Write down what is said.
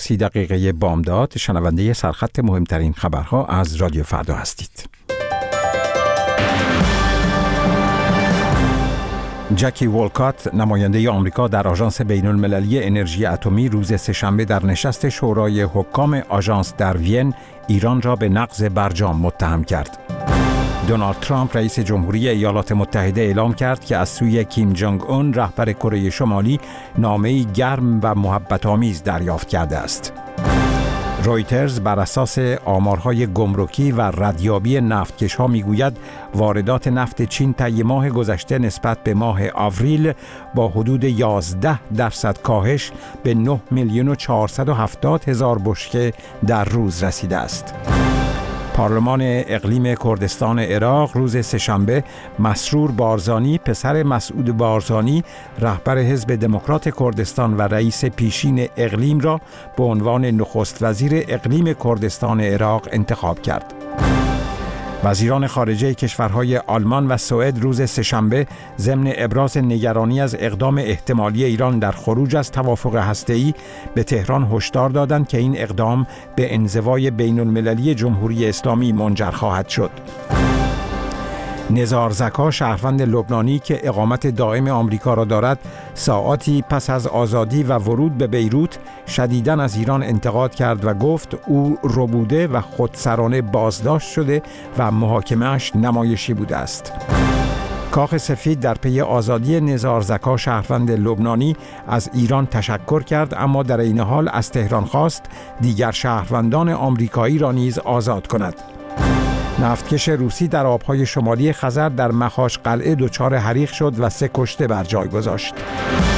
30 دقیقه بامداد، شنونده سرخط مهمترین خبرها از رادیو فردا هستید. جکی والکات، نماینده آمریکا در آژانس بین‌المللی انرژی اتمی، روز سه‌شنبه در نشست شورای حکام آژانس در وین ایران را به نقض برجام متهم کرد. دونالد ترامپ رئیس جمهوری ایالات متحده اعلام کرد که از سوی کیم جونگ اون رهبر کره شمالی نامه‌ای گرم و محبت‌آمیز دریافت کرده است. رویترز بر اساس آمارهای گمرکی و ردیابی نفتکش‌ها می‌گوید واردات نفت چین طی ماه گذشته نسبت به ماه آوریل با حدود 11% کاهش به 9,470,000 بشکه در روز رسیده است. پارلمان اقلیم کردستان عراق روز سه‌شنبه مسرور بارزانی، پسر مسعود بارزانی، رهبر حزب دموکرات کردستان و رئیس پیشین اقلیم را به عنوان نخست وزیر اقلیم کردستان عراق انتخاب کرد. وزیران خارجه کشورهای آلمان و سوئد روز سه‌شنبه ضمن ابراز نگرانی از اقدام احتمالی ایران در خروج از توافق هسته‌ای به تهران هشدار دادند که این اقدام به انزوای بین‌المللی جمهوری اسلامی منجر خواهد شد. نزار زکا، شهروند لبنانی که اقامت دائم آمریکا را دارد، ساعاتی پس از آزادی و ورود به بیروت شدیداً از ایران انتقاد کرد و گفت او ربوده و خودسرانه بازداشت شده و محاکمه‌اش نمایشی بوده است. کاخ سفید در پی آزادی نزار زکا، شهروند لبنانی، از ایران تشکر کرد، اما در این حال از تهران خواست دیگر شهروندان آمریکایی را نیز آزاد کند. نفتکش روسی در آبهای شمالی خزر در مخاش قلعه دچار حریق شد و 3 کشته بر جای گذاشت.